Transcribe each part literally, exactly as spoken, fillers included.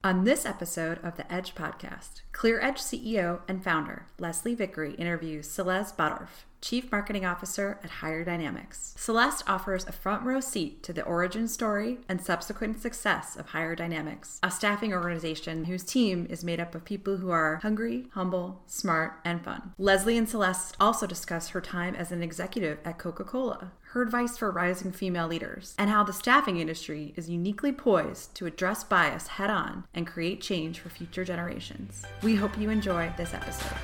On this episode of the Edge podcast, ClearEdge C E O and founder Leslie Vickery interviews Celeste Badorf, Chief Marketing Officer at Hire Dynamics. Celeste offers a front row seat to the origin story and subsequent success of Hire Dynamics, a staffing organization whose team is made up of people who are hungry, humble, smart, and fun. Leslie and Celeste also discuss her time as an executive at Coca-Cola, her advice for rising female leaders, and how the staffing industry is uniquely poised to address bias head-on and create change for future generations. We hope you enjoy this episode.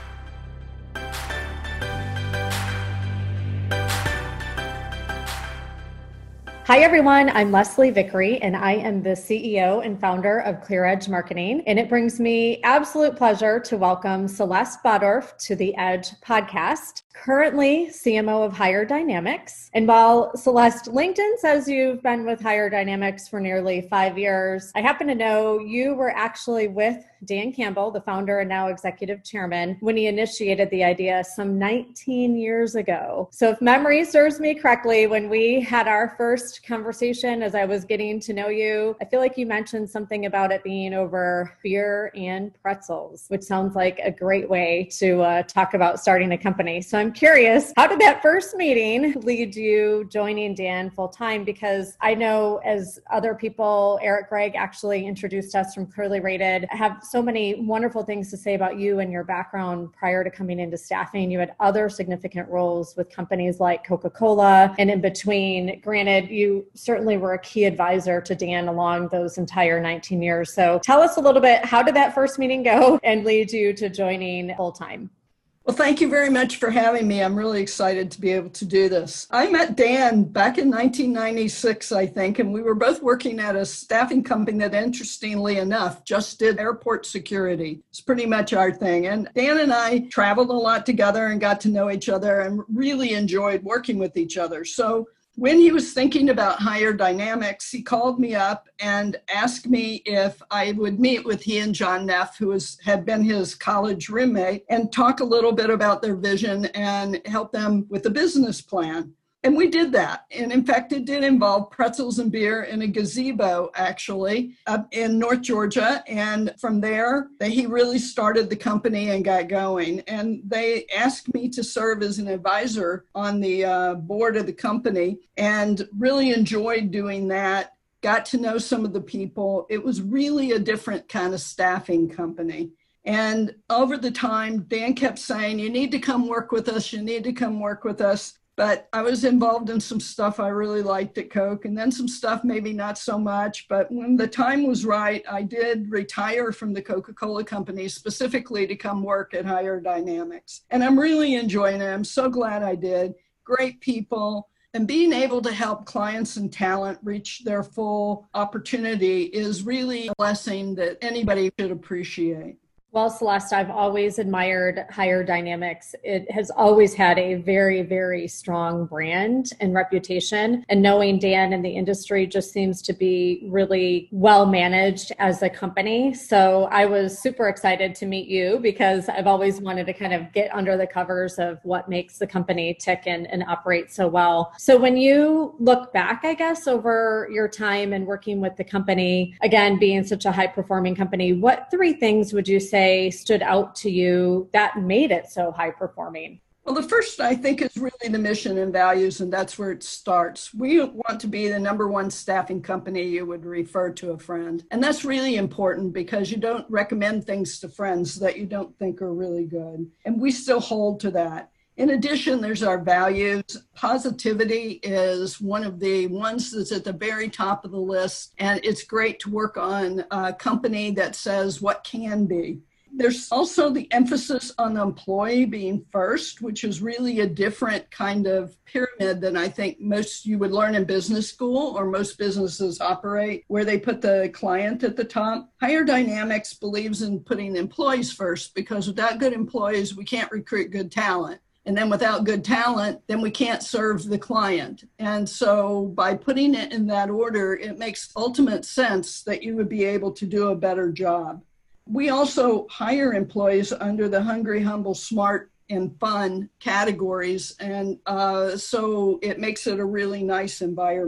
Hi, everyone. I'm Leslie Vickery, and I am the C E O and founder of ClearEdge Marketing. And it brings me absolute pleasure to welcome Celeste Badorf to the Edge podcast, currently C M O of Hire Dynamics. And while Celeste, LinkedIn says you've been with Hire Dynamics for nearly five years, I happen to know you were actually with Dan Campbell, the founder and now executive chairman, when he initiated the idea some nineteen years ago. So if memory serves me correctly, when we had our first conversation as I was getting to know you, I feel like you mentioned something about it being over beer and pretzels, which sounds like a great way to uh, talk about starting a company. So I'm curious, how did that first meeting lead you joining Dan full time? Because I know as other people, Eric Gregg actually introduced us from Clearly Rated, have so many wonderful things to say about you and your background prior to coming into staffing. You had other significant roles with companies like Coca-Cola and in between. Granted, you certainly were a key advisor to Dan along those entire nineteen years. So tell us a little bit, how did that first meeting go and lead you to joining full time? Well, thank you very much for having me. I'm really excited to be able to do this. I met Dan back in nineteen ninety-six, I think, and we were both working at a staffing company that, interestingly enough, just did airport security. It's pretty much our thing. And Dan and I traveled a lot together and got to know each other and really enjoyed working with each other. So when he was thinking about Hire Dynamics, he called me up and asked me if I would meet with he and John Neff, who was, had been his college roommate, and talk a little bit about their vision and help them with the business plan. And we did that. And in fact, it did involve pretzels and beer in a gazebo, actually, up in North Georgia. And from there, he really started the company and got going. And they asked me to serve as an advisor on the uh, board of the company and really enjoyed doing that. Got to know some of the people. It was really a different kind of staffing company. And over the time, Dan kept saying, you need to come work with us. You need to come work with us. But I was involved in some stuff I really liked at Coke, and then some stuff maybe not so much. But when the time was right, I did retire from the Coca-Cola company specifically to come work at Hire Dynamics. And I'm really enjoying it. I'm so glad I did. Great people. And being able to help clients and talent reach their full opportunity is really a blessing that anybody should appreciate. Well, Celeste, I've always admired Hire Dynamics. It has always had a very, very strong brand and reputation. And knowing Dan in the industry just seems to be really well managed as a company. So I was super excited to meet you because I've always wanted to kind of get under the covers of what makes the company tick and, and operate so well. So when you look back, I guess, over your time and working with the company, again, being such a high performing company, what three things would you say stood out to you that made it so high performing? Well, the first, I think, is really the mission and values, and that's where it starts. We want to be the number one staffing company you would refer to a friend. And that's really important because you don't recommend things to friends that you don't think are really good. And we still hold to that. In addition, there's our values. Positivity is one of the ones that's at the very top of the list. And it's great to work on a company that says what can be. There's also the emphasis on the employee being first, which is really a different kind of pyramid than I think most you would learn in business school or most businesses operate, where they put the client at the top. Hire Dynamics believes in putting employees first because without good employees, we can't recruit good talent. And then without good talent, then we can't serve the client. And so by putting it in that order, it makes ultimate sense that you would be able to do a better job. We also hire employees under the hungry, humble, smart, and fun categories. And uh, so it makes it a really nice environment.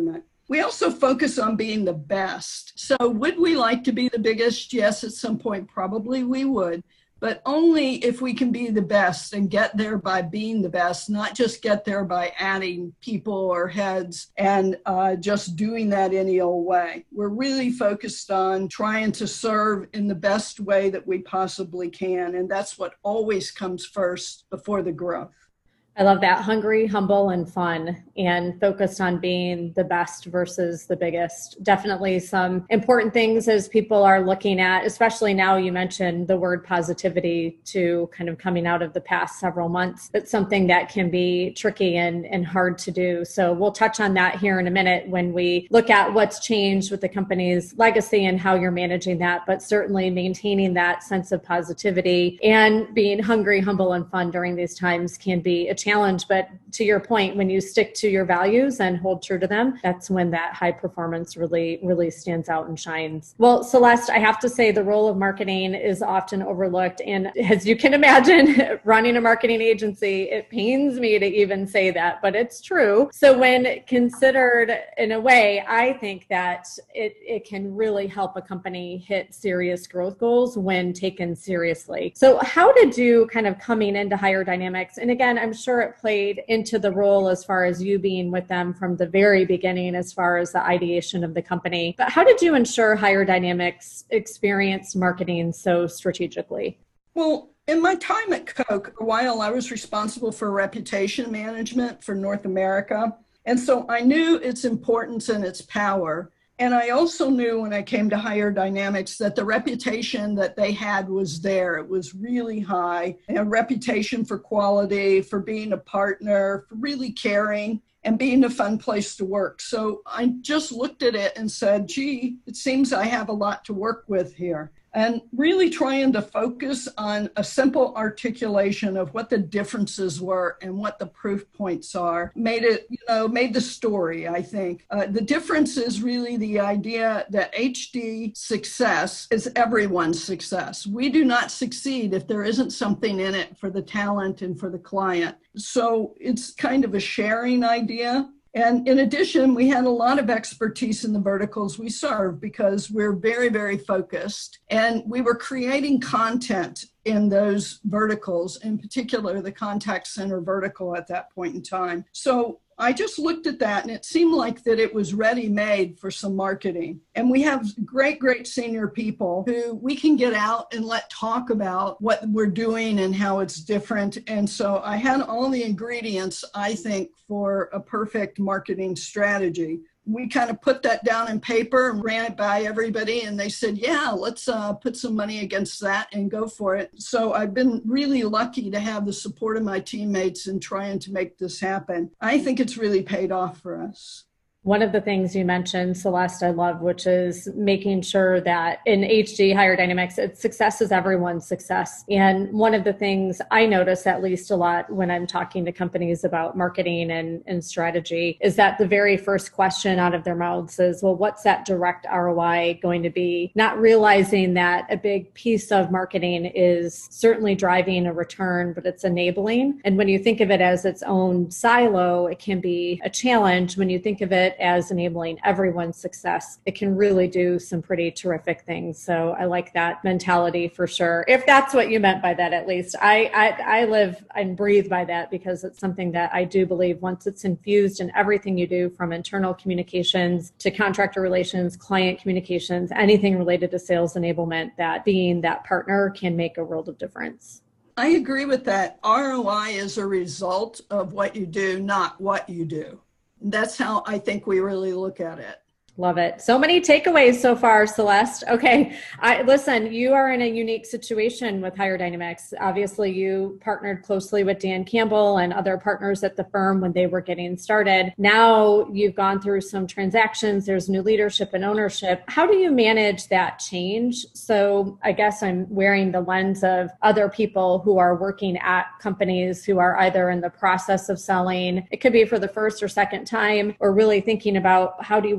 We also focus on being the best. So would we like to be the biggest? Yes, at some point, probably we would. But only if we can be the best and get there by being the best, not just get there by adding people or heads and uh, just doing that any old way. We're really focused on trying to serve in the best way that we possibly can. And that's what always comes first before the growth. I love that. Hungry, humble, and fun, and focused on being the best versus the biggest. Definitely some important things as people are looking at, especially now you mentioned the word positivity to kind of coming out of the past several months. It's something that can be tricky and, and hard to do. So we'll touch on that here in a minute when we look at what's changed with the company's legacy and how you're managing that, but certainly maintaining that sense of positivity and being hungry, humble, and fun during these times can be a challenge. But to your point, when you stick to your values and hold true to them, that's when that high performance really, really stands out and shines. Well, Celeste, I have to say the role of marketing is often overlooked. And as you can imagine, running a marketing agency, it pains me to even say that, but it's true. So when considered in a way, I think that it, it can really help a company hit serious growth goals when taken seriously. So how did you kind of coming into Higher Dynamics? And again, I'm sure it played into the role as far as you being with them from the very beginning, as far as the ideation of the company. But how did you ensure Higher Dynamics experienced marketing so strategically? Well, in my time at Coke, a while I was responsible for reputation management for North America. And so I knew its importance and its power. And I also knew when I came to Higher Dynamics that the reputation that they had was there. It was really high. A reputation for quality, for being a partner, for really caring, and being a fun place to work. So I just looked at it and said, gee, it seems I have a lot to work with here. And really trying to focus on a simple articulation of what the differences were and what the proof points are made it, you know, made the story, I think. Uh, the difference is really the idea that H D success is everyone's success. We do not succeed if there isn't something in it for the talent and for the client. So it's kind of a sharing idea. And in addition, we had a lot of expertise in the verticals we serve because we're very, very focused. And we were creating content in those verticals, in particular, the contact center vertical at that point in time. So I just looked at that and it seemed like that it was ready-made for some marketing. And we have great, great senior people who we can get out and let talk about what we're doing and how it's different. And so I had all the ingredients, I think, for a perfect marketing strategy. We kind of put that down in paper and ran it by everybody. And they said, yeah, let's uh, put some money against that and go for it. So I've been really lucky to have the support of my teammates in trying to make this happen. I think it's really paid off for us. One of the things you mentioned, Celeste, I love, which is making sure that in H D, Higher Dynamics, it's success is everyone's success. And one of the things I notice at least a lot when I'm talking to companies about marketing and, and strategy is that the very first question out of their mouths is, well, what's that direct R O I going to be? Not realizing that a big piece of marketing is certainly driving a return, but it's enabling. And when you think of it as its own silo, it can be a challenge. When you think of it as enabling everyone's success, it can really do some pretty terrific things. So I like that mentality for sure. If that's what you meant by that, at least. I, I, I live and breathe by that because it's something that I do believe once it's infused in everything you do, from internal communications to contractor relations, client communications, anything related to sales enablement, that being that partner can make a world of difference. I agree with that. R O I is a result of what you do, not what you do. That's how I think we really look at it. Love it. So many takeaways so far, Celeste. Okay. I listen, you are in a unique situation with Higher Dynamics. Obviously, you partnered closely with Dan Campbell and other partners at the firm when they were getting started. Now you've gone through some transactions. There's new leadership and ownership. How do you manage that change? So I guess I'm wearing the lens of other people who are working at companies who are either in the process of selling. It could be for the first or second time, or really thinking about how do we carry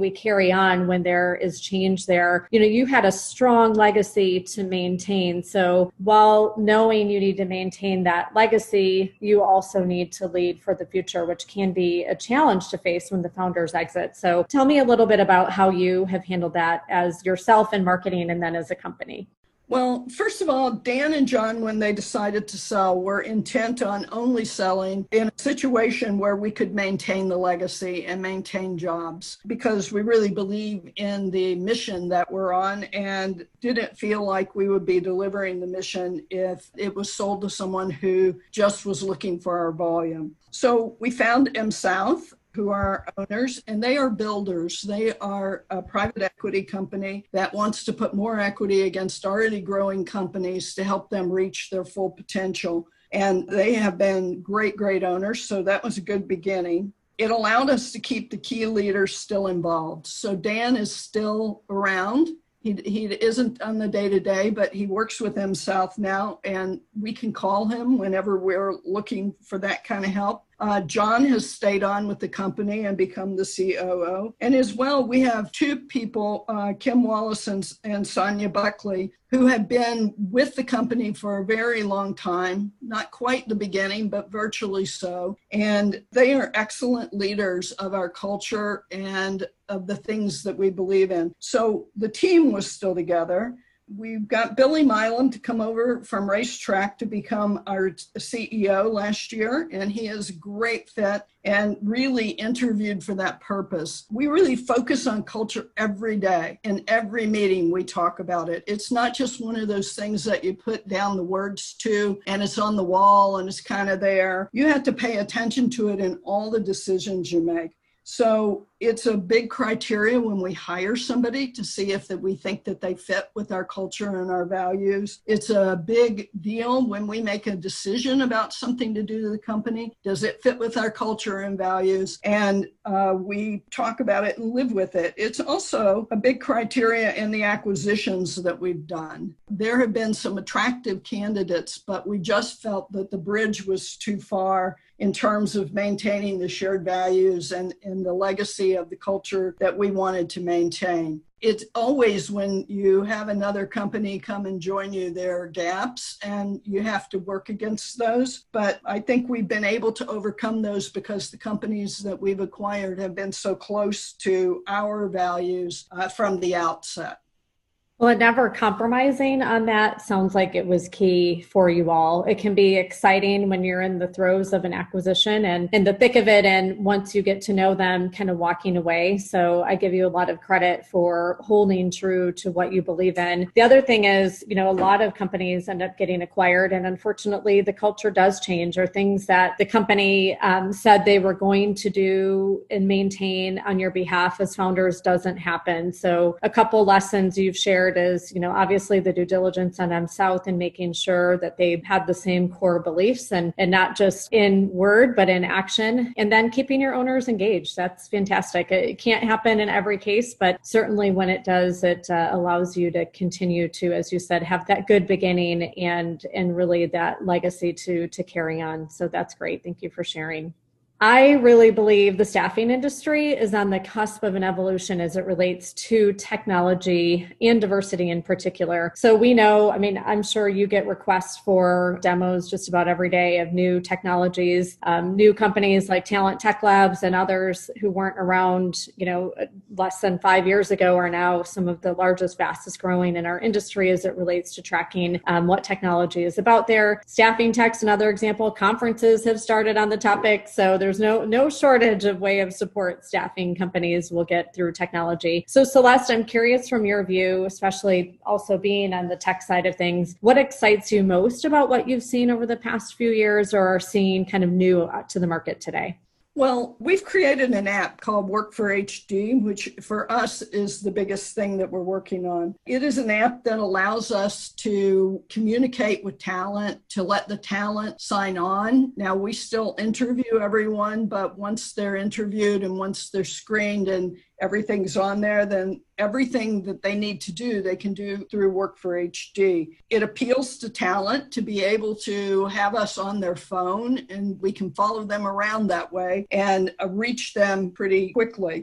carry on when there is change there. You know, you had a strong legacy to maintain. So while knowing you need to maintain that legacy, you also need to lead for the future, which can be a challenge to face when the founders exit. So tell me a little bit about how you have handled that as yourself in marketing and then as a company. Well, first of all, Dan and John, when they decided to sell, were intent on only selling in a situation where we could maintain the legacy and maintain jobs, because we really believe in the mission that we're on and didn't feel like we would be delivering the mission if it was sold to someone who just was looking for our volume. So we found M South, who are owners, and they are builders. They are a private equity company that wants to put more equity against already growing companies to help them reach their full potential. And they have been great, great owners. So that was a good beginning. It allowed us to keep the key leaders still involved. So Dan is still around. He, he isn't on the day-to-day, but he works with M South now, and we can call him whenever we're looking for that kind of help. Uh, John has stayed on with the company and become the C O O. And as well, we have two people, uh, Kim Wallace and, and Sonia Buckley, who have been with the company for a very long time, not quite the beginning, but virtually so. And they are excellent leaders of our culture and of the things that we believe in. So the team was still together. We've got Billy Milam to come over from Racetrack to become our C E O last year, and he is a great fit and really interviewed for that purpose. We really focus on culture every day. In every meeting, we talk about it. It's not just one of those things that you put down the words to and it's on the wall and it's kind of there. You have to pay attention to it in all the decisions you make. So it's a big criteria when we hire somebody to see if that we think that they fit with our culture and our values. It's a big deal when we make a decision about something to do to the company. Does it fit with our culture and values? And uh, we talk about it and live with it. It's also a big criteria in the acquisitions that we've done. There have been some attractive candidates, but we just felt that the bridge was too far in terms of maintaining the shared values and, and the legacy of the culture that we wanted to maintain. It's always when you have another company come and join you, there are gaps and you have to work against those. But I think we've been able to overcome those because the companies that we've acquired have been so close to our values uh, from the outset. Well, and never compromising on that sounds like it was key for you all. It can be exciting when you're in the throes of an acquisition and in the thick of it. And once you get to know them, kind of walking away. So I give you a lot of credit for holding true to what you believe in. The other thing is, you know, a lot of companies end up getting acquired. And unfortunately, the culture does change, or things that the company um, said they were going to do and maintain on your behalf as founders doesn't happen. So a couple lessons you've shared is, you know, obviously the due diligence on M South and making sure that they had the same core beliefs and, and not just in word, but in action. And then keeping your owners engaged. That's fantastic. It can't happen in every case, but certainly when it does, it uh, allows you to continue to, as you said, have that good beginning and, and really that legacy to, to carry on. So that's great. Thank you for sharing. I really believe the staffing industry is on the cusp of an evolution as it relates to technology and diversity in particular. So we know, I mean, I'm sure you get requests for demos just about every day of new technologies, um, new companies like Talent Tech Labs and others who weren't around, you know, less than five years ago are now some of the largest, fastest growing in our industry as it relates to tracking um, what technology is about there. Staffing tech's another example. Conferences have started on the topic. So there's no no shortage of way of support staffing companies will get through technology. So Celeste, I'm curious from your view, especially also being on the tech side of things, what excites you most about what you've seen over the past few years or are seeing kind of new to the market today? Well, we've created an app called Work for H D, which for us is the biggest thing that we're working on. It is an app that allows us to communicate with talent, to let the talent sign on. Now, we still interview everyone, but once they're interviewed and once they're screened and everything's on there, then everything that they need to do, they can do through Work for H D. It appeals to talent to be able to have us on their phone, and we can follow them around that way and uh, reach them pretty quickly.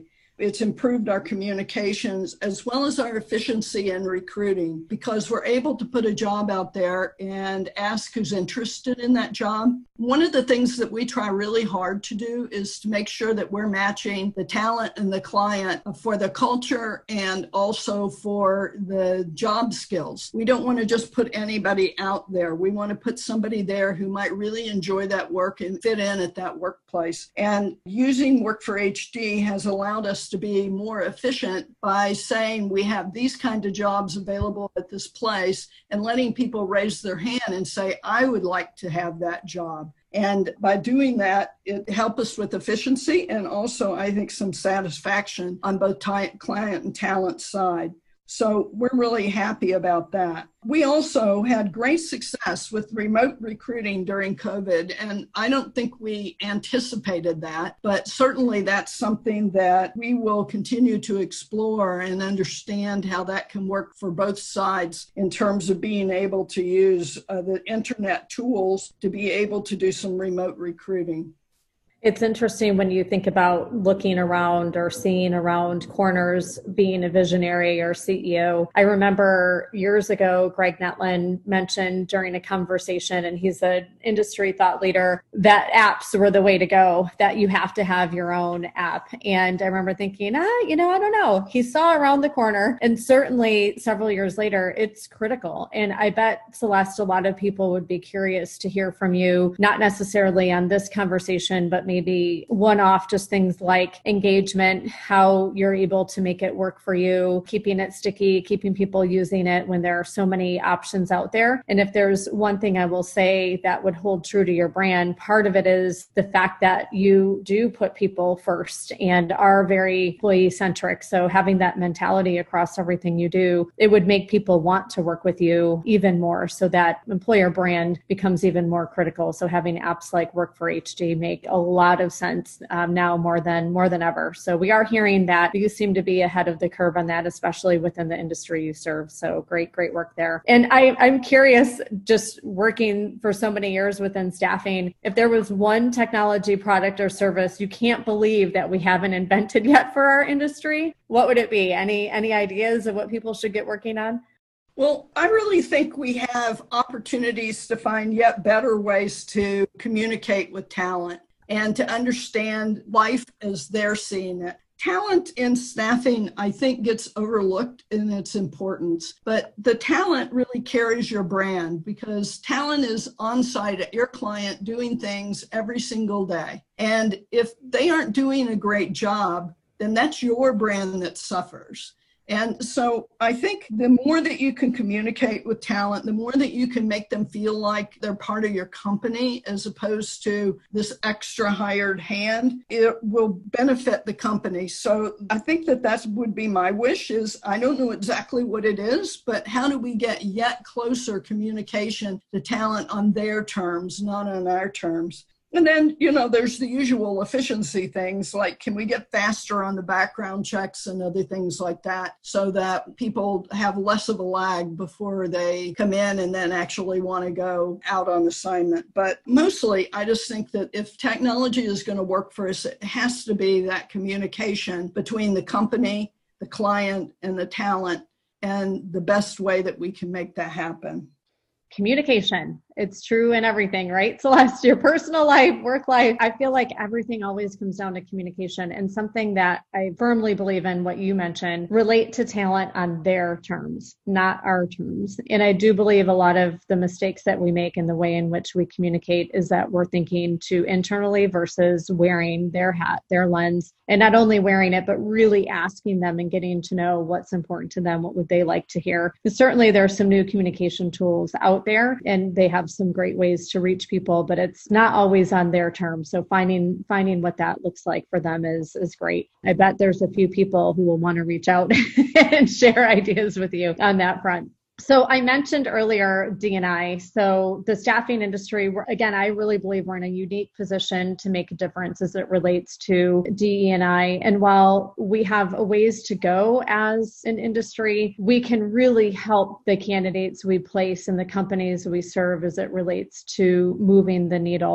it's improved our communications as well as our efficiency in recruiting, because we're able to put a job out there and ask who's interested in that job. One of the things that we try really hard to do is to make sure that we're matching the talent and the client for the culture and also for the job skills. We don't want to just put anybody out there. We want to put somebody there who might really enjoy that work and fit in at that workplace. And using Work for H D has allowed us to be more efficient by saying we have these kind of jobs available at this place and letting people raise their hand and say, I would like to have that job. And by doing that, it helps us with efficiency and also, I think, some satisfaction on both t- client and talent side. So we're really happy about that. We also had great success with remote recruiting during COVID, and I don't think we anticipated that, but certainly that's something that we will continue to explore and understand how that can work for both sides in terms of being able to use uh, the internet tools to be able to do some remote recruiting. It's interesting when you think about looking around or seeing around corners, being a visionary or C E O. I remember years ago, Greg Netlin mentioned during a conversation, and he's an industry thought leader, that apps were the way to go, that you have to have your own app. And I remember thinking, ah, you know, I don't know. He saw around the corner, and certainly several years later, it's critical. And I bet, Celeste, a lot of people would be curious to hear from you, not necessarily on this conversation, but maybe one-off, just things like engagement, how you're able to make it work for you, keeping it sticky, keeping people using it when there are so many options out there. And if there's one thing I will say that would hold true to your brand, part of it is the fact that you do put people first and are very employee-centric. So having that mentality across everything you do, it would make people want to work with you even more, so that employer brand becomes even more critical. So having apps like Work for H D make a lot lot of sense um, now more than more than ever. So we are hearing that you seem to be ahead of the curve on that, especially within the industry you serve. So great, great work there. And I, I'm curious, just working for so many years within staffing, if there was one technology product or service you can't believe that we haven't invented yet for our industry, what would it be? Any any ideas of what people should get working on? Well, I really think we have opportunities to find yet better ways to communicate with talent and to understand life as they're seeing it. Talent in staffing, I think, gets overlooked in its importance, but the talent really carries your brand, because talent is on site at your client doing things every single day. And if they aren't doing a great job, then that's your brand that suffers. And so I think the more that you can communicate with talent, the more that you can make them feel like they're part of your company as opposed to this extra hired hand, it will benefit the company. So I think that that would be my wish. Is I don't know exactly what it is, but how do we get yet closer communication to talent on their terms, not on our terms? And then, you know, there's the usual efficiency things, like can we get faster on the background checks and other things like that, so that people have less of a lag before they come in and then actually want to go out on assignment. But mostly, I just think that if technology is going to work for us, it has to be that communication between the company, the client, and the talent, and the best way that we can make that happen. Communication. It's true in everything, right? Celeste, your personal life, work life. I feel like everything always comes down to communication, and something that I firmly believe in, what you mentioned, relate to talent on their terms, not our terms. And I do believe a lot of the mistakes that we make in the way in which we communicate is that we're thinking too internally versus wearing their hat, their lens, and not only wearing it, but really asking them and getting to know what's important to them. What would they like to hear? Because certainly there are some new communication tools out there, and they have some great ways to reach people, but it's not always on their terms. So finding finding what that looks like for them is is great. I bet there's a few people who will want to reach out and share ideas with you on that front. So I mentioned earlier D and I. So the staffing industry, again, I really believe we're in a unique position to make a difference as it relates to D E and I. And while we have a ways to go as an industry, we can really help the candidates we place and the companies we serve as it relates to moving the needle.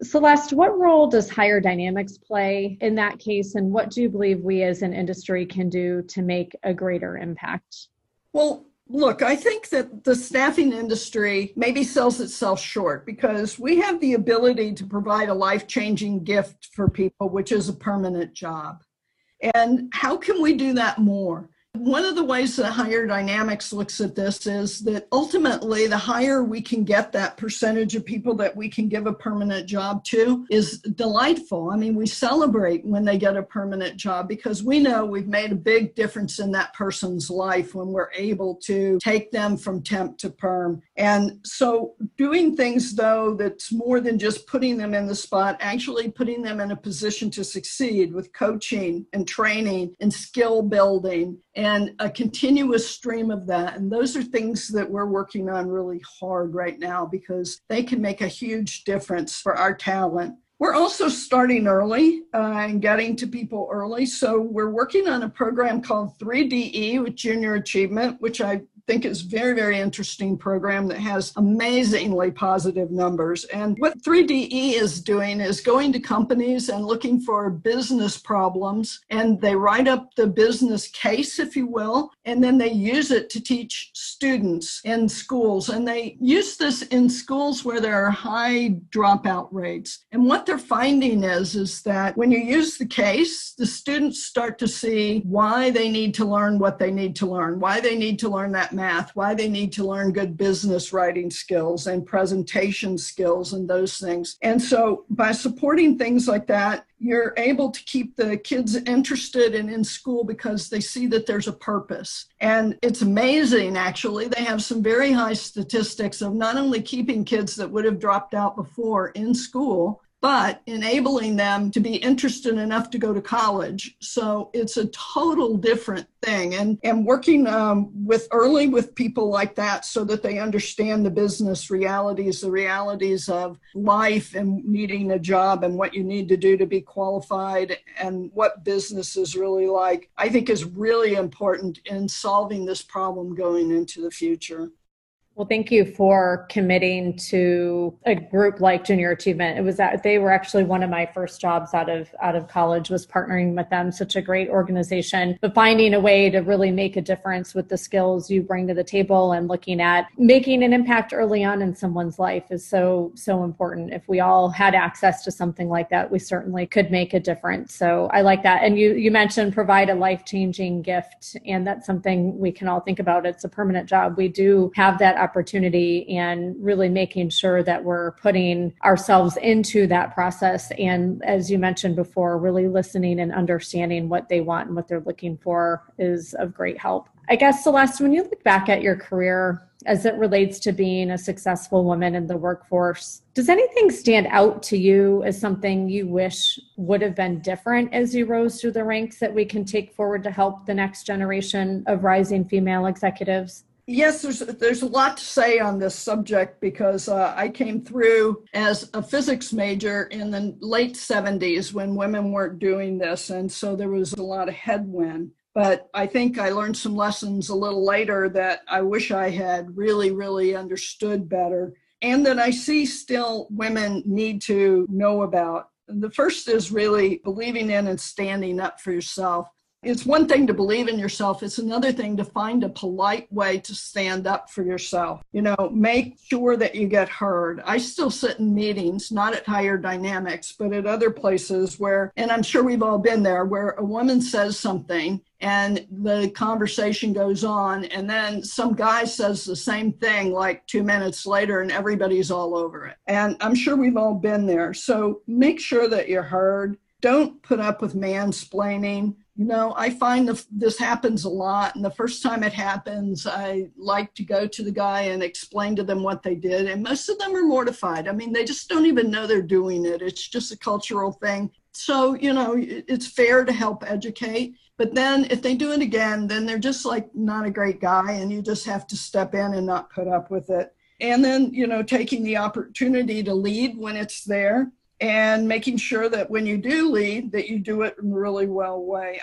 Celeste, what role does Higher Dynamics play in that case, and what do you believe we as an industry can do to make a greater impact? Well, look, I think that the staffing industry maybe sells itself short because we have the ability to provide a life-changing gift for people, which is a permanent job. And how can we do that more? One of the ways that Higher Dynamics looks at this is that ultimately the higher we can get that percentage of people that we can give a permanent job to is delightful. I mean, we celebrate when they get a permanent job because we know we've made a big difference in that person's life when we're able to take them from temp to perm. And so doing things, though, that's more than just putting them in the spot, actually putting them in a position to succeed with coaching and training and skill building and a continuous stream of that. And those are things that we're working on really hard right now because they can make a huge difference for our talent. We're also starting early uh, and getting to people early. So we're working on a program called three D E with Junior Achievement, which I think is very, very interesting program that has amazingly positive numbers. And what three D E is doing is going to companies and looking for business problems, and they write up the business case, if you will, and then they use it to teach students in schools. And they use this in schools where there are high dropout rates. And what they're finding is, is that when you use the case, the students start to see why they need to learn what they need to learn, why they need to learn that math, why they need to learn good business writing skills and presentation skills and those things. And so by supporting things like that, you're able to keep the kids interested and in school because they see that there's a purpose. And it's amazing, actually. They have some very high statistics of not only keeping kids that would have dropped out before in school, but enabling them to be interested enough to go to college. So it's a total different thing. And, and working um, with early with people like that so that they understand the business realities, the realities of life and needing a job and what you need to do to be qualified and what business is really like, I think is really important in solving this problem going into the future. Well, thank you for committing to a group like Junior Achievement. It was that they were actually one of my first jobs out of out of college was partnering with them. Such a great organization, but finding a way to really make a difference with the skills you bring to the table and looking at making an impact early on in someone's life is so, so important. If we all had access to something like that, we certainly could make a difference. So I like that. And you, you mentioned provide a life-changing gift, and that's something we can all think about. It's a permanent job. We do have that opportunity, and really making sure that we're putting ourselves into that process. And as you mentioned before, really listening and understanding what they want and what they're looking for is of great help. I guess, Celeste, when you look back at your career as it relates to being a successful woman in the workforce, does anything stand out to you as something you wish would have been different as you rose through the ranks that we can take forward to help the next generation of rising female executives? Yes, there's there's a lot to say on this subject because uh, I came through as a physics major in the late seventies when women weren't doing this, and so there was a lot of headwind. But I think I learned some lessons a little later that I wish I had really, really understood better, and that I see still women need to know about. And the first is really believing in and standing up for yourself. It's one thing to believe in yourself. It's another thing to find a polite way to stand up for yourself. You know, make sure that you get heard. I still sit in meetings, not at Higher Dynamics, but at other places where, and I'm sure we've all been there, where a woman says something and the conversation goes on, and then some guy says the same thing like two minutes later and everybody's all over it. And I'm sure we've all been there. So make sure that you're heard. Don't put up with mansplaining. You know, I find the, this happens a lot. And the first time it happens, I like to go to the guy and explain to them what they did. And most of them are mortified. I mean, they just don't even know they're doing it. It's just a cultural thing. So, you know, it's fair to help educate. But then if they do it again, then they're just like not a great guy. And you just have to step in and not put up with it. And then, you know, taking the opportunity to lead when it's there. And making sure that when you do lead, that you do it in a really well way. I,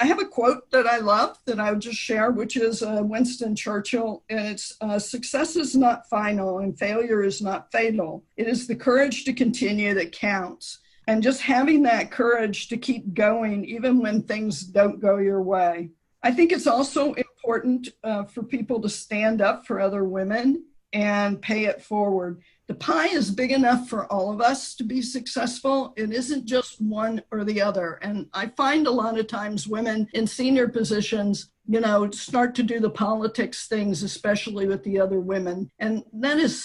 I have a quote that I love that I would just share, which is uh, Winston Churchill, and it's uh, success is not final and failure is not fatal. It is the courage to continue that counts. And just having that courage to keep going, even when things don't go your way. I think it's also important uh, for people to stand up for other women and pay it forward. The pie is big enough for all of us to be successful. It isn't just one or the other. And I find a lot of times women in senior positions, you know, start to do the politics things, especially with the other women. And that is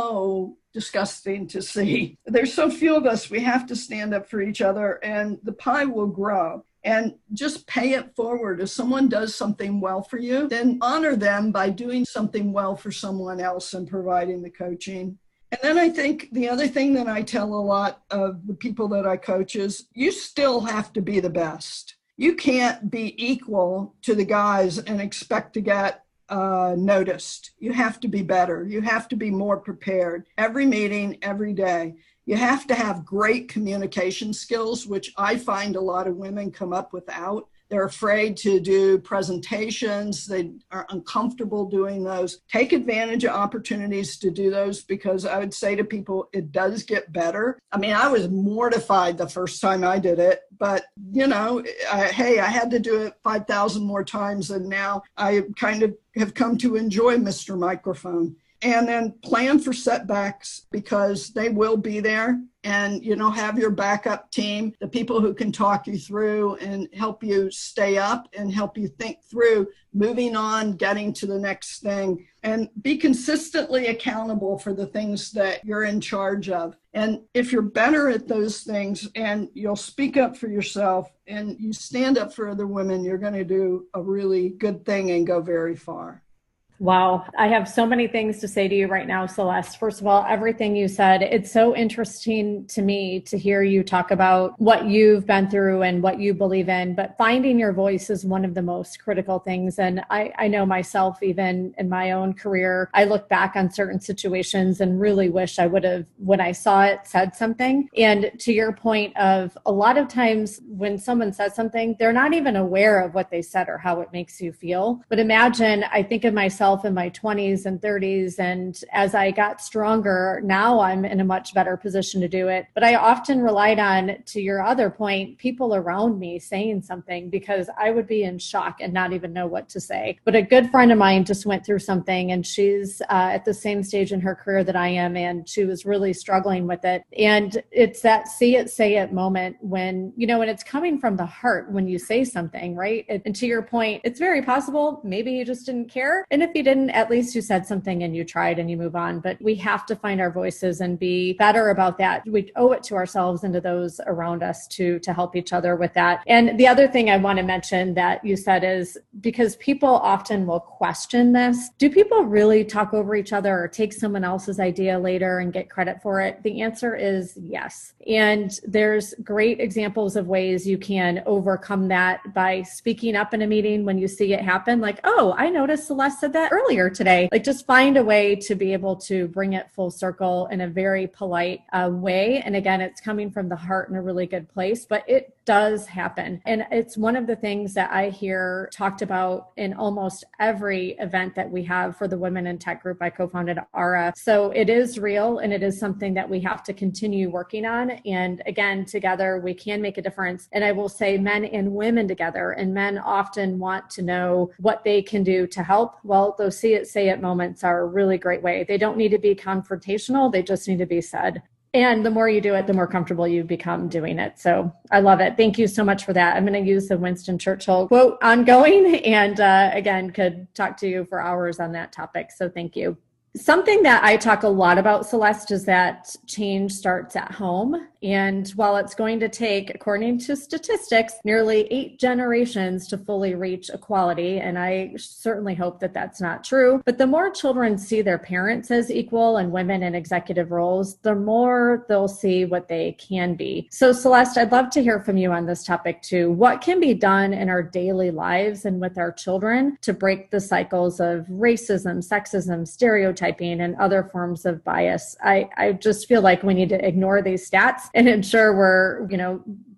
so disgusting to see. There's so few of us. We have to stand up for each other and the pie will grow. And just pay it forward. If someone does something well for you, then honor them by doing something well for someone else and providing the coaching. And then I think the other thing that I tell a lot of the people that I coach is you still have to be the best. You can't be equal to the guys and expect to get uh, noticed. You have to be better. You have to be more prepared every meeting, every day. You have to have great communication skills, which I find a lot of women come up without. They're afraid to do presentations. They are uncomfortable doing those. Take advantage of opportunities to do those because I would say to people, it does get better. I mean, I was mortified the first time I did it, but you know, I, hey, I had to do it five thousand more times. And now I kind of have come to enjoy Mister Microphone. And then plan for setbacks because they will be there. And, you know, have your backup team, the people who can talk you through and help you stay up and help you think through moving on, getting to the next thing, and be consistently accountable for the things that you're in charge of. And if you're better at those things and you'll speak up for yourself and you stand up for other women, you're going to do a really good thing and go very far. Wow. I have so many things to say to you right now, Celeste. First of all, everything you said, it's so interesting to me to hear you talk about what you've been through and what you believe in, but finding your voice is one of the most critical things. And I, I know myself, even in my own career, I look back on certain situations and really wish I would have, when I saw it, said something. And to your point of a lot of times when someone says something, they're not even aware of what they said or how it makes you feel. But imagine, I think of myself in my twenties and thirties. And as I got stronger, now I'm in a much better position to do it. But I often relied on, to your other point, people around me saying something because I would be in shock and not even know what to say. But a good friend of mine just went through something and she's uh, at the same stage in her career that I am. And she was really struggling with it. And it's that see it, say it moment when, you know, and it's coming from the heart when you say something, right? And to your point, it's very possible maybe you just didn't care. And if you didn't, at least you said something and you tried and you move on. But we have to find our voices and be better about that. We owe it to ourselves and to those around us to, to help each other with that. And the other thing I want to mention that you said is because people often will question this. Do people really talk over each other or take someone else's idea later and get credit for it? The answer is yes. And there's great examples of ways you can overcome that by speaking up in a meeting when you see it happen. Like, oh, I noticed Celeste said that earlier today. Like, just find a way to be able to bring it full circle in a very polite uh, way. And again, it's coming from the heart in a really good place, but it does happen. And it's one of the things that I hear talked about in almost every event that we have for the Women in Tech group I co-founded A R A. So it is real and it is something that we have to continue working on. And again, together we can make a difference. And I will say men and women together, and men often want to know what they can do to help. Well, those see it, say it moments are a really great way. They don't need to be confrontational. They just need to be said. And the more you do it, the more comfortable you become doing it. So I love it. Thank you so much for that. I'm going to use the Winston Churchill quote ongoing, and uh, again, could talk to you for hours on that topic. So thank you. Something that I talk a lot about, Celeste, is that change starts at home. And while it's going to take, according to statistics, nearly eight generations to fully reach equality, and I certainly hope that that's not true, but the more children see their parents as equal and women in executive roles, the more they'll see what they can be. So Celeste, I'd love to hear from you on this topic too. What can be done in our daily lives and with our children to break the cycles of racism, sexism, stereotyping, and other forms of bias? I, I just feel like we need to ignore these stats and ensure we're, you know,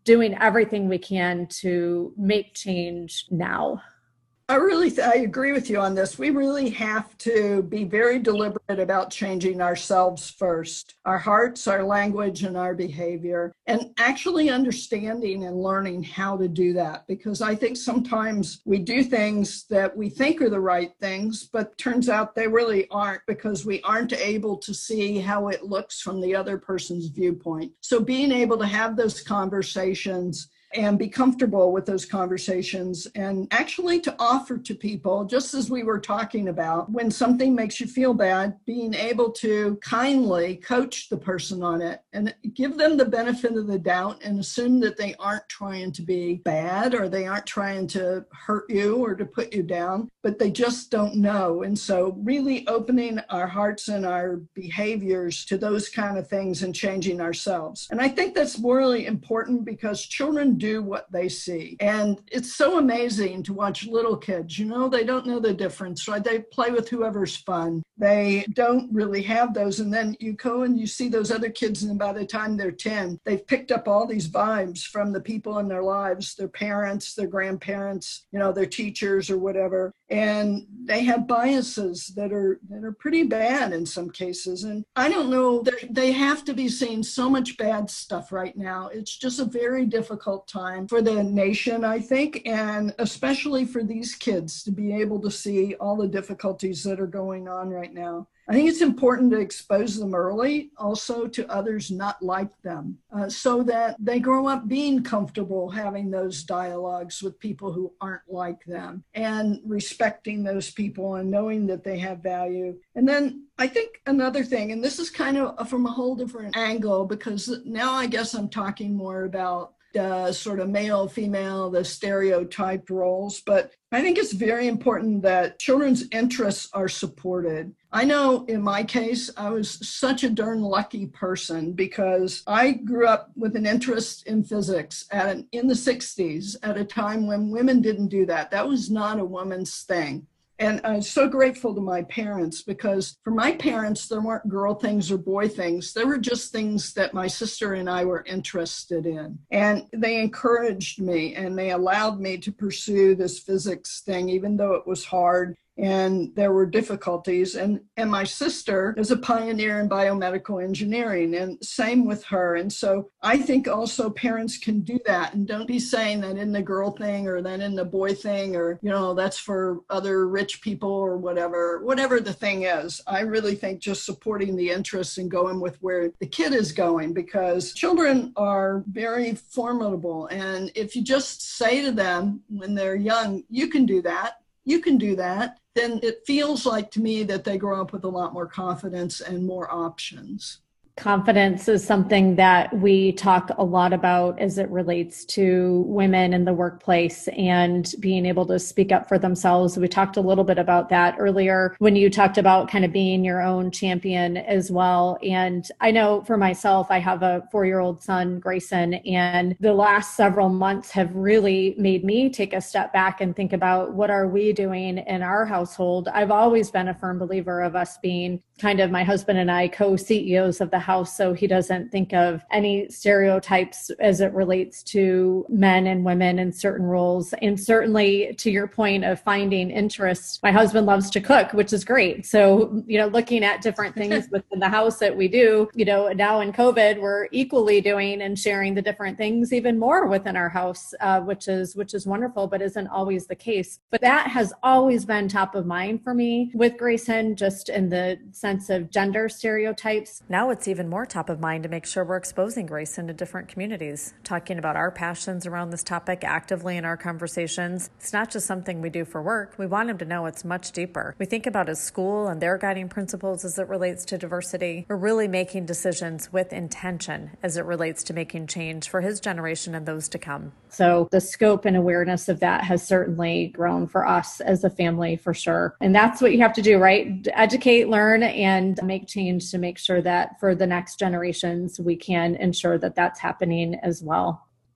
doing everything we can to make change now. I really, th- I agree with you on this. We really have to be very deliberate about changing ourselves first, our hearts, our language, and our behavior, and actually understanding and learning how to do that. Because I think sometimes we do things that we think are the right things, but turns out they really aren't because we aren't able to see how it looks from the other person's viewpoint. So being able to have those conversations and be comfortable with those conversations and actually to offer to people, just as we were talking about, when something makes you feel bad, being able to kindly coach the person on it and give them the benefit of the doubt and assume that they aren't trying to be bad or they aren't trying to hurt you or to put you down, but they just don't know. And so really opening our hearts and our behaviors to those kind of things and changing ourselves. And I think that's really important because children do what they see. And it's so amazing to watch little kids, you know, they don't know the difference, right? They play with whoever's fun. They don't really have those. And then you go and you see those other kids, and by the time they're ten, they've picked up all these vibes from the people in their lives, their parents, their grandparents, you know, their teachers or whatever. And they have biases that are that are pretty bad in some cases. And I don't know, they have to be seeing so much bad stuff right now. It's just a very difficult time for the nation, I think, and especially for these kids to be able to see all the difficulties that are going on right now. I think it's important to expose them early, also to others not like them, uh, so that they grow up being comfortable having those dialogues with people who aren't like them and respecting those people and knowing that they have value. And then I think another thing, and this is kind of from a whole different angle, because now I guess I'm talking more about Uh, sort of male, female, the stereotyped roles. But I think it's very important that children's interests are supported. I know in my case, I was such a darn lucky person because I grew up with an interest in physics at an, in the sixties at a time when women didn't do that. That was not a woman's thing. And I'm so grateful to my parents because for my parents, there weren't girl things or boy things. There were just things that my sister and I were interested in. And they encouraged me and they allowed me to pursue this physics thing, even though it was hard and there were difficulties. And, and my sister is a pioneer in biomedical engineering, and same with her. And so I think also parents can do that and don't be saying that in the girl thing or that in the boy thing or, you know, that's for other rich people or whatever, whatever the thing is. I really think just supporting the interests and going with where the kid is going, because children are very formidable. And if you just say to them when they're young, you can do that, you can do that, then it feels like to me that they grow up with a lot more confidence and more options. Confidence is something that we talk a lot about as it relates to women in the workplace and being able to speak up for themselves. We talked a little bit about that earlier when you talked about kind of being your own champion as well. And I know for myself, I have a four-year-old son, Grayson, and the last several months have really made me take a step back and think about what are we doing in our household. I've always been a firm believer of us being kind of my husband and I co-C E Os of the house, so he doesn't think of any stereotypes as it relates to men and women in certain roles. And certainly to your point of finding interests, my husband loves to cook, which is great. So, you know, looking at different things within the house that we do, you know, now in COVID, we're equally doing and sharing the different things even more within our house, uh, which is, which is wonderful, but isn't always the case. But that has always been top of mind for me with Grayson, just in the sense of gender stereotypes. Now it's even more top of mind to make sure we're exposing Grayson to different communities, talking about our passions around this topic actively in our conversations. It's not just something we do for work. We want him to know it's much deeper. We think about his school and their guiding principles as it relates to diversity. We're really making decisions with intention as it relates to making change for his generation and those to come. So the scope and awareness of that has certainly grown for us as a family, for sure. And that's what you have to do, right? Educate, learn, and make change to make sure that for the next generations, we can ensure that that's happening as well.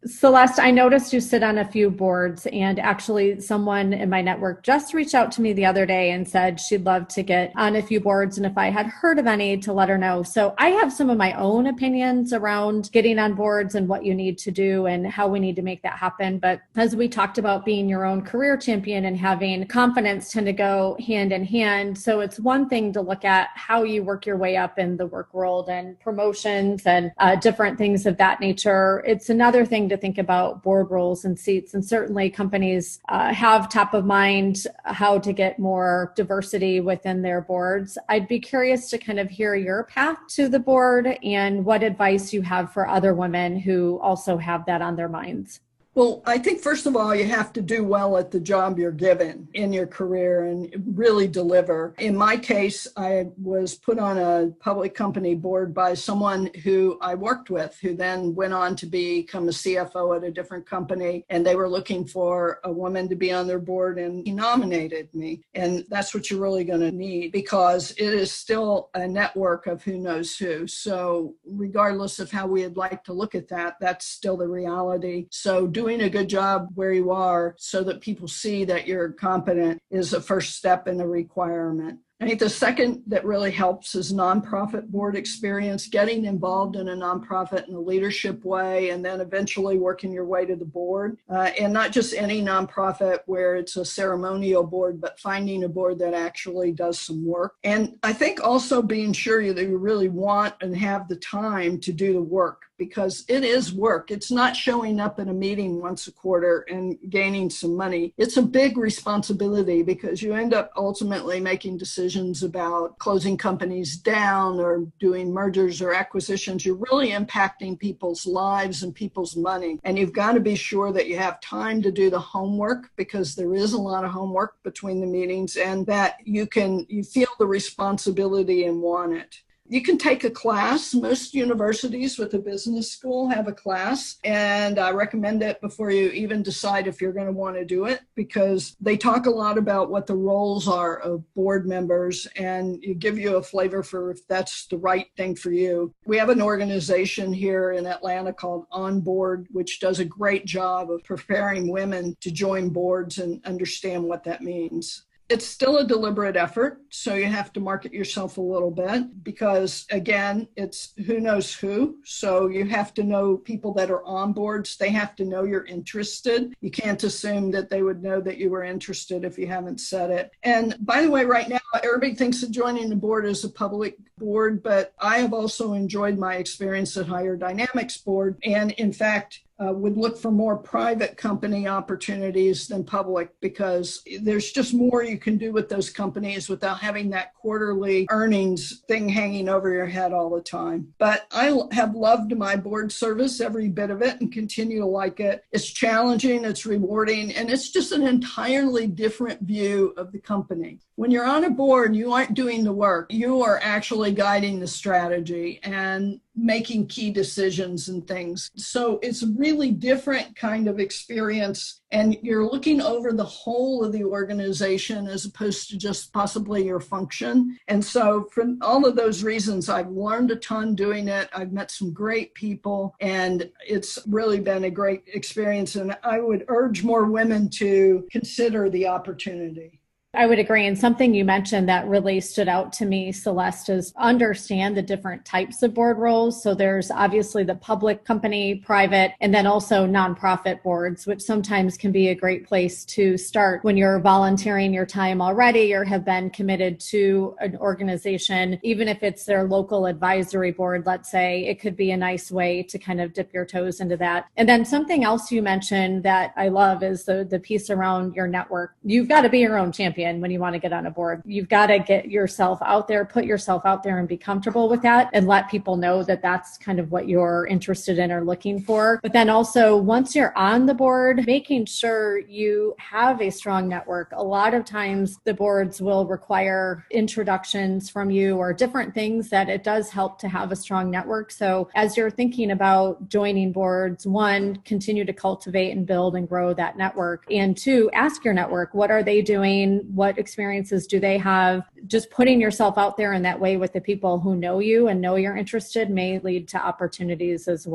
Celeste, I noticed you sit on a few boards, and actually someone in my network just reached out to me the other day and said she'd love to get on a few boards and if I had heard of any to let her know. So I have some of my own opinions around getting on boards and what you need to do and how we need to make that happen. But as we talked about, being your own career champion and having confidence tend to go hand in hand. So it's one thing to look at how you work your way up in the work world and promotions and uh, different things of that nature. It's another thing to think about board roles and seats. And certainly companies uh, have top of mind how to get more diversity within their boards. I'd be curious to kind of hear your path to the board and what advice you have for other women who also have that on their minds. Well, I think first of all, you have to do well at the job you're given in your career and really deliver. In my case, I was put on a public company board by someone who I worked with, who then went on to become a C F O at a different company. And they were looking for a woman to be on their board, and he nominated me. And that's what you're really going to need, because it is still a network of who knows who. So regardless of how we'd like to look at that, that's still the reality. So do doing a good job where you are so that people see that you're competent is a first step and a requirement. I think the second that really helps is nonprofit board experience, getting involved in a nonprofit in a leadership way, and then eventually working your way to the board. Uh, and not just any nonprofit where it's a ceremonial board, but finding a board that actually does some work. And I think also being sure that you really want and have the time to do the work, because it is work. It's not showing up at a meeting once a quarter and gaining some money. It's a big responsibility, because you end up ultimately making decisions about closing companies down or doing mergers or acquisitions. You're really impacting people's lives and people's money. And you've got to be sure that you have time to do the homework, because there is a lot of homework between the meetings, and that you can, you feel the responsibility and want it. You can take a class. Most universities with a business school have a class, and I recommend it before you even decide if you're going to want to do it, because they talk a lot about what the roles are of board members, and you give you a flavor for if that's the right thing for you. We have an organization here in Atlanta called On Board, which does a great job of preparing women to join boards and understand what that means. It's still a deliberate effort, so you have to market yourself a little bit, because again, it's who knows who. So you have to know people that are on boards. They have to know you're interested. You can't assume that they would know that you were interested if you haven't said it. And by the way, right now, everybody thinks that joining the board is a public board, but I have also enjoyed my experience at Higher Dynamics board. And in fact, Uh, would look for more private company opportunities than public, because there's just more you can do with those companies without having that quarterly earnings thing hanging over your head all the time. But I have loved my board service, every bit of it, and continue to like it. It's challenging, it's rewarding, and it's just an entirely different view of the company. When you're on a board, you aren't doing the work. You are actually guiding the strategy and making key decisions and things. So it's a really different kind of experience, and you're looking over the whole of the organization as opposed to just possibly your function. And so for all of those reasons, I've learned a ton doing it. I've met some great people, and it's really been a great experience. And I would urge more women to consider the opportunity. I would agree. And something you mentioned that really stood out to me, Celeste, is understand the different types of board roles. So there's obviously the public company, private, and then also nonprofit boards, which sometimes can be a great place to start when you're volunteering your time already or have been committed to an organization. Even if it's their local advisory board, let's say, it could be a nice way to kind of dip your toes into that. And then something else you mentioned that I love is the, the piece around your network. You've got to be your own champion when you want to get on a board. You've got to get yourself out there, put yourself out there and be comfortable with that, and let people know that that's kind of what you're interested in or looking for. But then also, once you're on the board, making sure you have a strong network. A lot of times the boards will require introductions from you or different things that it does help to have a strong network. So as you're thinking about joining boards, one, continue to cultivate and build and grow that network. And two, ask your network, what are they doing? What experiences do they have? Just putting yourself out there in that way with the people who know you and know you're interested may lead to opportunities as well.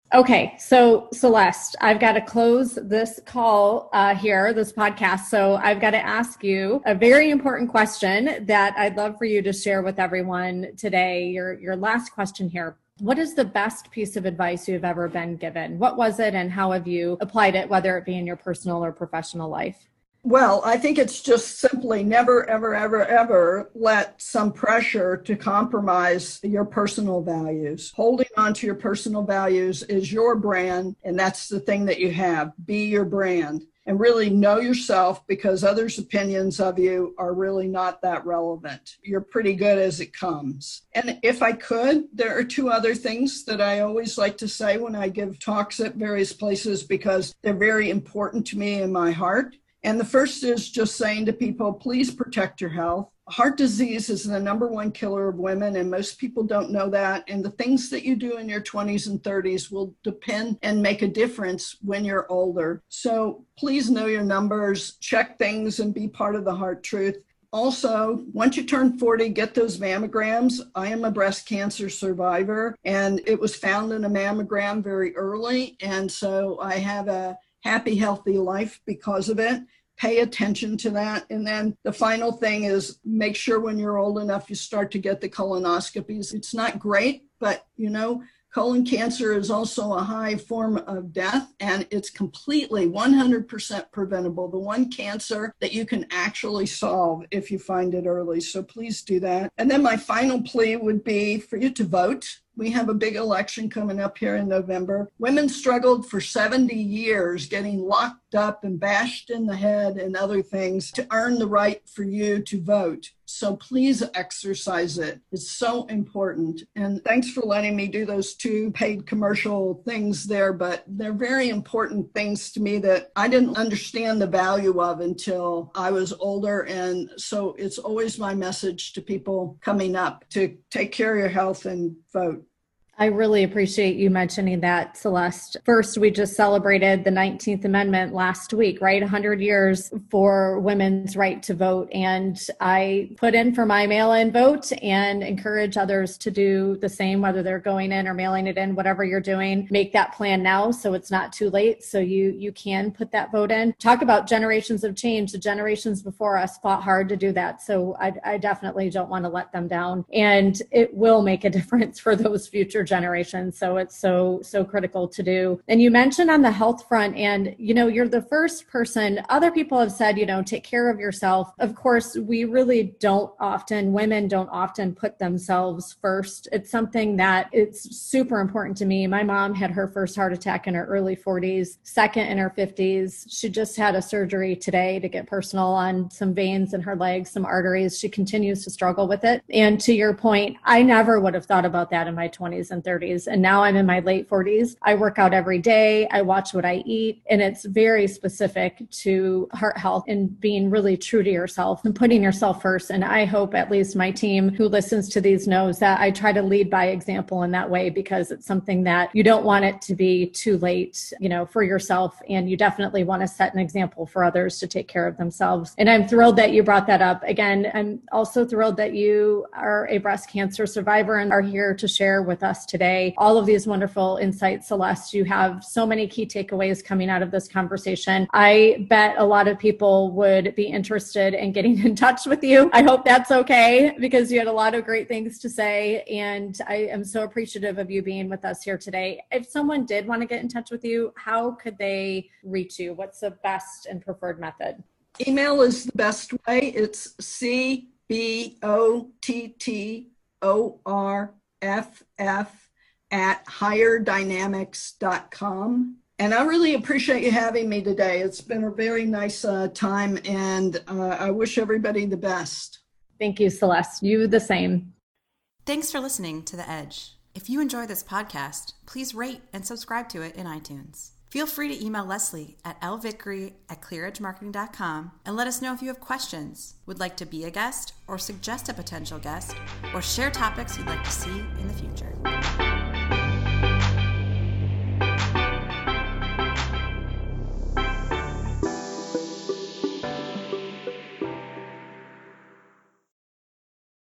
Okay, so Celeste, I've got to close this call uh, here, this podcast. So I've got to ask you a very important question that I'd love for you to share with everyone today. Your your last question here. What is the best piece of advice you've ever been given? What was it and how have you applied it, whether it be in your personal or professional life? Well, I think it's just simply never, ever, ever, ever let some pressure to compromise your personal values. Holding on to your personal values is your brand, and that's the thing that you have. Be your brand and really know yourself, because others' opinions of you are really not that relevant. You're pretty good as it comes. And if I could, there are two other things that I always like to say when I give talks at various places, because they're very important to me in my heart. And the first is just saying to people, please protect your health. Heart disease is the number one killer of women, and most people don't know that. And the things that you do in your twenties and thirties will depend and make a difference when you're older. So please know your numbers, check things, and be part of the Heart Truth. Also, once you turn forty, get those mammograms. I am a breast cancer survivor, and it was found in a mammogram very early. And so I have a happy, healthy life because of it. Pay attention to that. And then the final thing is make sure when you're old enough, you start to get the colonoscopies. It's not great, but you know, colon cancer is also a high form of death, and it's completely one hundred percent preventable. The one cancer that you can actually solve if you find it early. So please do that. And then my final plea would be for you to vote. We have a big election coming up here in November. Women struggled for seventy years getting locked up and bashed in the head and other things to earn the right for you to vote. So please exercise it. It's so important. And thanks for letting me do those two paid commercial things there, but they're very important things to me that I didn't understand the value of until I was older. And so it's always my message to people coming up to take care of your health and vote. I really appreciate you mentioning that, Celeste. First, we just celebrated the nineteenth Amendment last week, right? one hundred years for women's right to vote. And I put in for my mail-in vote and encourage others to do the same, whether they're going in or mailing it in, whatever you're doing. Make that plan now so it's not too late, so you, you can put that vote in. Talk about generations of change. The generations before us fought hard to do that. So I, I definitely don't want to let them down. And it will make a difference for those future generation. So it's so, so critical to do. And you mentioned on the health front, and, you know, you're the first person, other people have said, you know, take care of yourself. Of course, we really don't often, women don't often put themselves first. It's something that it's super important to me. My mom had her first heart attack in her early forties, second in her fifties. She just had a surgery today, to get personal, on some veins in her legs, some arteries. She continues to struggle with it. And to your point, I never would have thought about that in my twenties and thirties. And now I'm in my late forties. I work out every day. I watch what I eat. And it's very specific to heart health and being really true to yourself and putting yourself first. And I hope at least my team who listens to these knows that I try to lead by example in that way, because it's something that you don't want it to be too late, you know, for yourself. And you definitely want to set an example for others to take care of themselves. And I'm thrilled that you brought that up. Again, I'm also thrilled that you are a breast cancer survivor and are here to share with us today all of these wonderful insights. Celeste, you have so many key takeaways coming out of this conversation. I bet a lot of people would be interested in getting in touch with you. I hope that's okay, because you had a lot of great things to say. And I am so appreciative of you being with us here today. If someone did want to get in touch with you, how could they reach you? What's the best and preferred method? Email is the best way. It's C B O T T O R F F at higher dynamics dot com. And I really appreciate you having me today. It's been a very nice uh, time, and uh, I wish everybody the best. Thank you, Celeste. You the same. Thanks for listening to The Edge. If you enjoy this podcast, please rate and subscribe to it in iTunes. Feel free to email Leslie at l vickery at clear edge marketing dot com and let us know if you have questions, would like to be a guest, or suggest a potential guest, or share topics you'd like to see in the future.